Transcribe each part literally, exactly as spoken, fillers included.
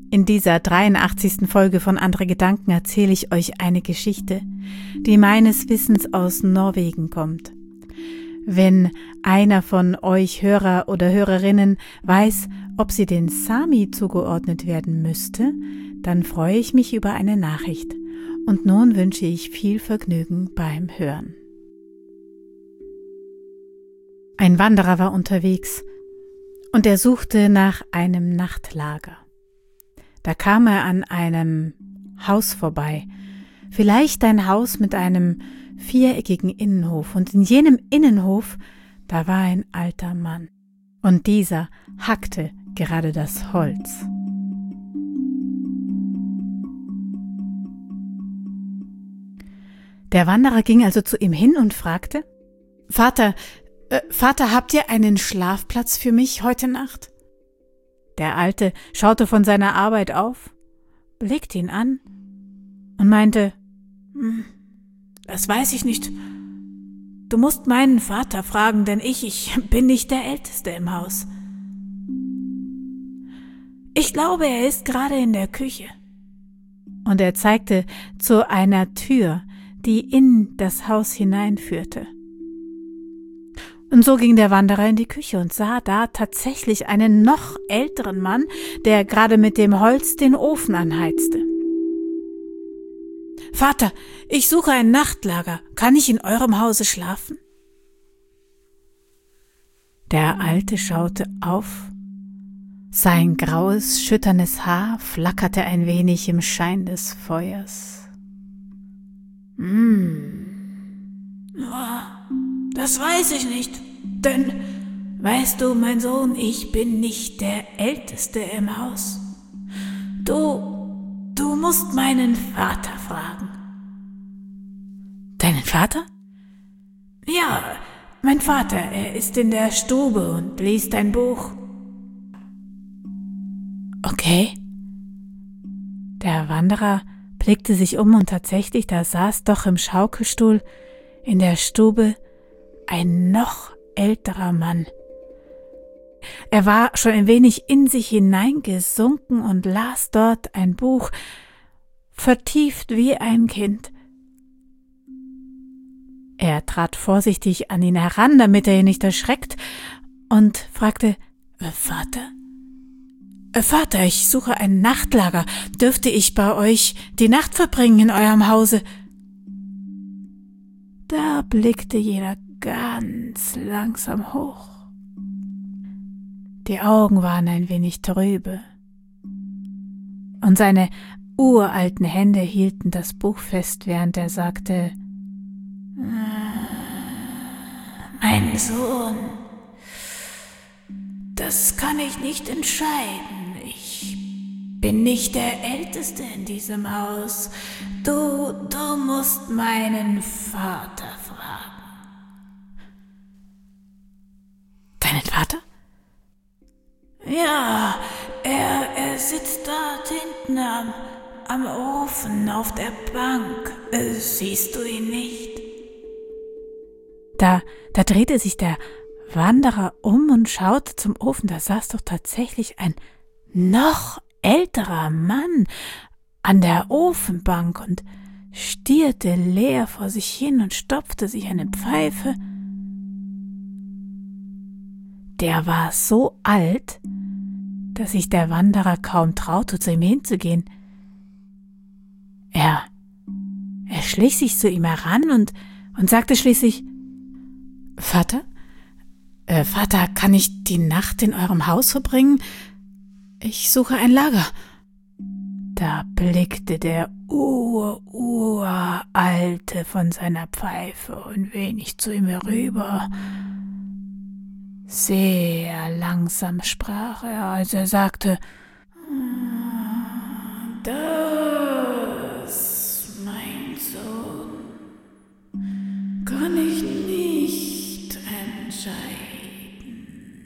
In dieser dreiundachtzigsten Folge von Andere Gedanken erzähle ich euch eine Geschichte, die meines Wissens aus Norwegen kommt. Wenn einer von euch Hörer oder Hörerinnen weiß, ob sie den Sami zugeordnet werden müsste, dann freue ich mich über eine Nachricht. Und nun wünsche ich viel Vergnügen beim Hören. Ein Wanderer war unterwegs und er suchte nach einem Nachtlager. Da kam er an einem Haus vorbei, vielleicht ein Haus mit einem viereckigen Innenhof, und in jenem Innenhof, da war ein alter Mann, und dieser hackte gerade das Holz. Der Wanderer ging also zu ihm hin und fragte: »Vater, äh, Vater, habt ihr einen Schlafplatz für mich heute Nacht?« Der Alte schaute von seiner Arbeit auf, blickte ihn an und meinte: »Das weiß ich nicht. Du musst meinen Vater fragen, denn ich, ich bin nicht der Älteste im Haus. Ich glaube, er ist gerade in der Küche.« Und er zeigte zu einer Tür, die in das Haus hineinführte. Und so ging der Wanderer in die Küche und sah da tatsächlich einen noch älteren Mann, der gerade mit dem Holz den Ofen anheizte. »Vater, ich suche ein Nachtlager. Kann ich in eurem Hause schlafen?« Der Alte schaute auf. Sein graues, schütternes Haar flackerte ein wenig im Schein des Feuers. »Hm, das weiß ich nicht, denn, weißt du, mein Sohn, ich bin nicht der Älteste im Haus. Du, du musst meinen Vater fragen.« »Deinen Vater?« »Ja, mein Vater, er ist in der Stube und liest ein Buch.« »Okay.« Der Wanderer blickte sich um und tatsächlich, da saß doch im Schaukelstuhl in der Stube ein noch älterer Mann. Er war schon ein wenig in sich hineingesunken und las dort ein Buch, vertieft wie ein Kind. Er trat vorsichtig an ihn heran, damit er ihn nicht erschreckt, und fragte: »Vater? Vater, ich suche ein Nachtlager. Dürfte ich bei euch die Nacht verbringen in eurem Hause?« Da blickte jener ganz langsam hoch. Die Augen waren ein wenig trübe, und seine uralten Hände hielten das Buch fest, während er sagte: »Mein Sohn, das kann ich nicht entscheiden. Ich bin nicht der Älteste in diesem Haus. Du, du musst meinen Vater fragen.« »Deinen Vater?« »Ja, er, er sitzt dort hinten am, am Ofen auf der Bank. Äh, siehst du ihn nicht?« Da, da drehte sich der Wanderer um und schaute zum Ofen. Da saß doch tatsächlich ein noch älterer Mann an der Ofenbank und stierte leer vor sich hin und stopfte sich eine Pfeife. Der war so alt, dass sich der Wanderer kaum traute, zu ihm hinzugehen. Er, er schlich sich zu ihm heran und, und sagte schließlich: »Vater, äh, Vater, kann ich die Nacht in eurem Haus verbringen? Ich suche ein Lager.« Da blickte der Ur-Uralte von seiner Pfeife ein wenig zu ihm herüber. Sehr langsam sprach er, als er sagte: »Das, mein Sohn, kann ich nicht entscheiden.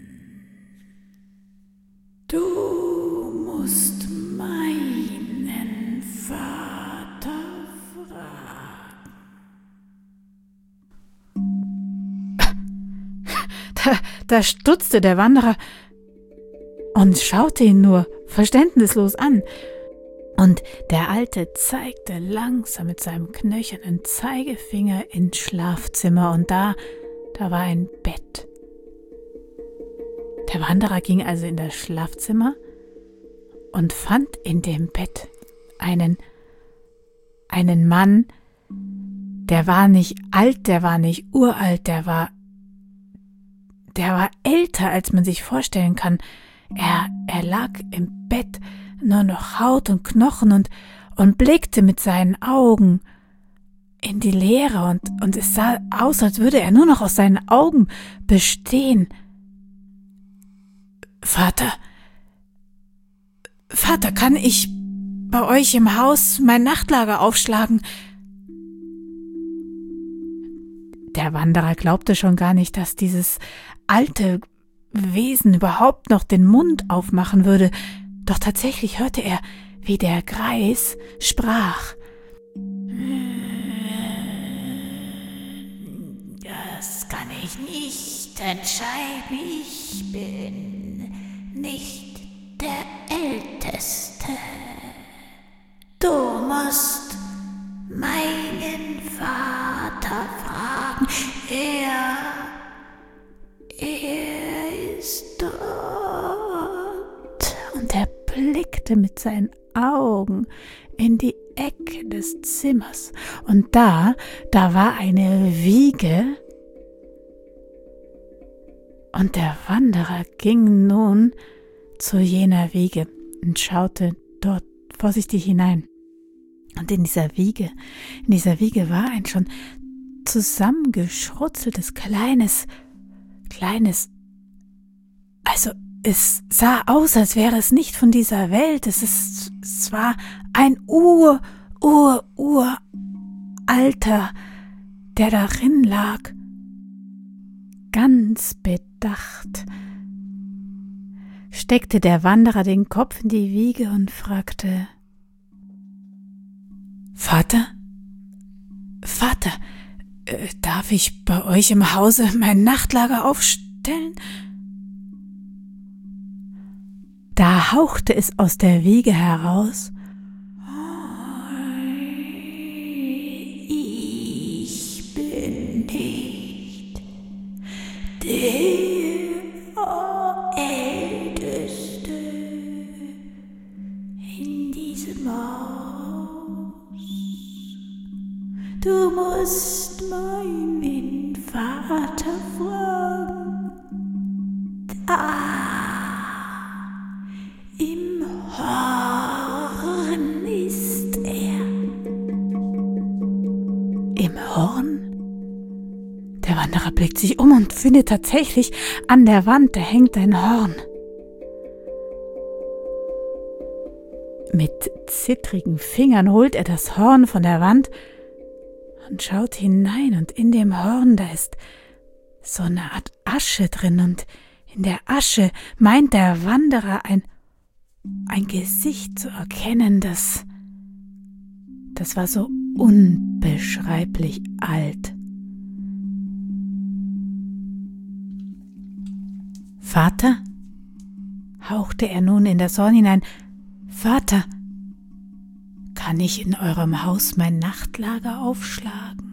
Du musst meinen Vater fragen.« Da, da stutzte der Wanderer. und schaute ihn nur verständnislos an. Und der Alte zeigte langsam mit seinem knöchernen Zeigefinger ins Schlafzimmer, und da, da war ein Bett. Der Wanderer ging also in das Schlafzimmer und fand in dem Bett einen, einen Mann, der war nicht alt, der war nicht uralt, der war, der war älter, als man sich vorstellen kann. Er, er lag im Bett, nur noch Haut und Knochen, und, und blickte mit seinen Augen in die Leere, und, und es sah aus, als würde er nur noch aus seinen Augen bestehen. Vater, Vater, kann ich bei euch im Haus mein Nachtlager aufschlagen? Der Wanderer glaubte schon gar nicht, dass dieses alte Wesen überhaupt noch den Mund aufmachen würde. Doch tatsächlich hörte er, wie der Greis sprach. Das kann ich nicht entscheiden. Ich bin nicht der Älteste. Du musst meinen Vater fragen. Er, er ist dort. Und er blickte mit seinen Augen in die Ecke des Zimmers. Und da, da war eine Wiege. Und der Wanderer ging nun zu jener Wiege und schaute dort vorsichtig hinein. Und in dieser Wiege, in dieser Wiege war ein schon zusammengeschrutzeltes, kleines, kleines, also es sah aus, als wäre es nicht von dieser Welt. Es ist, es war ein Ur, Ur, Ur Alter, der darin lag, ganz bedacht. Steckte der Wanderer den Kopf in die Wiege und fragte: Vater, Vater, äh, darf ich bei euch im Hause mein Nachtlager aufstellen? Da hauchte es aus der Wiege heraus: Ich bin nicht der Älteste in diesem Haus. Du musst meinen Vater fragen. Da im Horn ist er. Im Horn? Der Wanderer blickt sich um und findet tatsächlich an der Wand, da hängt ein Horn. Mit zittrigen Fingern holt er das Horn von der Wand und schaut hinein, und in dem Horn, da ist so eine Art Asche drin, und in der Asche meint der Wanderer ein, ein Gesicht zu erkennen, das, das war so unbeschreiblich alt. Vater, hauchte er nun in das Horn hinein, Vater, kann ich in eurem Haus mein Nachtlager aufschlagen?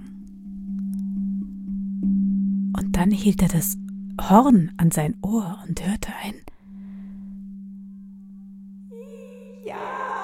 Und dann hielt er das Horn an sein Ohr und hörte ein Ja.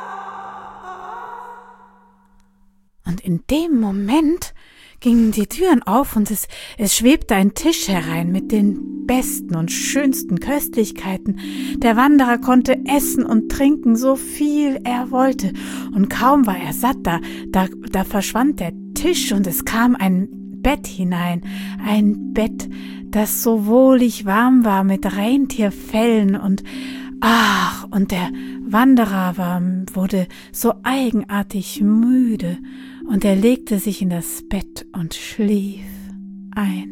Und in dem Moment gingen die Türen auf, und es, es schwebte ein Tisch herein mit den besten und schönsten Köstlichkeiten. Der Wanderer konnte essen und trinken, so viel er wollte, und kaum war er satt, da, da, da verschwand der Tisch, und es kam ein Bett hinein, ein Bett, das so wohlig warm war mit Rentierfellen, und ach, und der Wanderer war, wurde so eigenartig müde, und er legte sich in das Bett und schlief ein.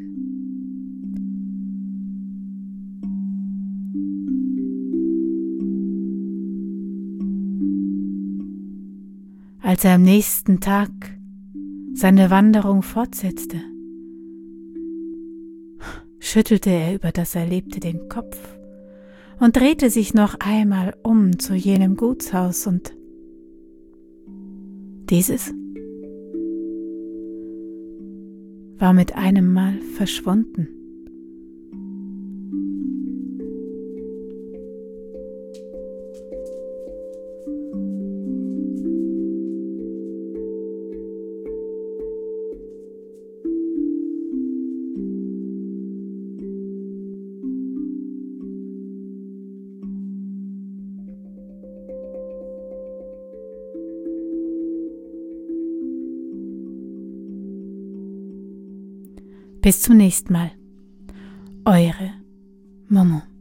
Als er am nächsten Tag seine Wanderung fortsetzte, schüttelte er über das Erlebte den Kopf und drehte sich noch einmal um zu jenem Gutshaus, und dieses war mit einem Mal verschwunden. Bis zum nächsten Mal. Eure Momo.